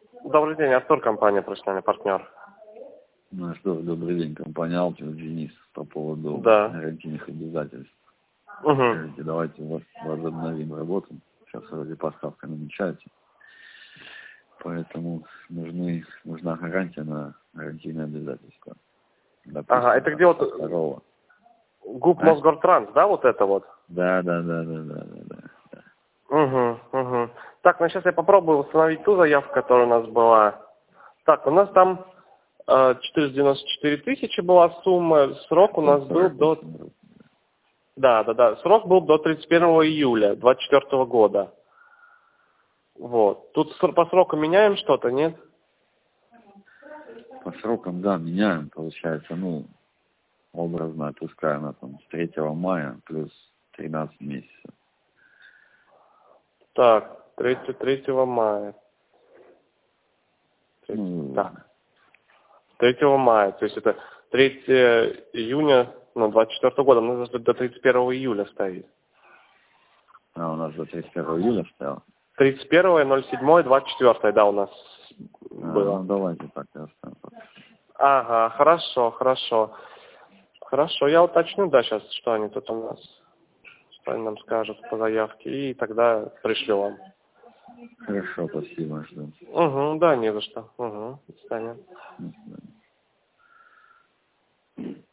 Добрый день, Артур, компания «Профессиональный партнер». Ну что, добрый день, компания «Алтиус», Денис, по поводу гарантийных обязательств. Скажите, давайте возобновим работу. Сейчас вроде поставка намечается. Поэтому нужна гарантия на гарантийные обязательства. Допустим, Ага, это где вот второго. ГУП Мосгортранс, да, вот это вот? Да. Угу. Так, ну сейчас я попробую восстановить ту заявку, которая у нас была. Так, у нас там 494 тысячи была сумма, срок у нас был до... Да, срок был до 31 июля 2024 года. Вот. Тут по сроку меняем что-то, нет? По срокам, да, меняем, получается, образно отпускаем на с 3 мая плюс 13 месяцев. Так, 3 мая. Так. 3 мая, то есть это 3 июня 24 года, нужно до 31 июля ставить. А у нас до 31 июля стояло? 31.07.24, да, у нас было. Ну давайте так и оставим. Ага, хорошо. Хорошо, я уточню, да, сейчас, что они тут у нас, что они нам скажут по заявке, и тогда пришлю вам. Хорошо, спасибо, жду. Да, не за что. До свидания. До свидания.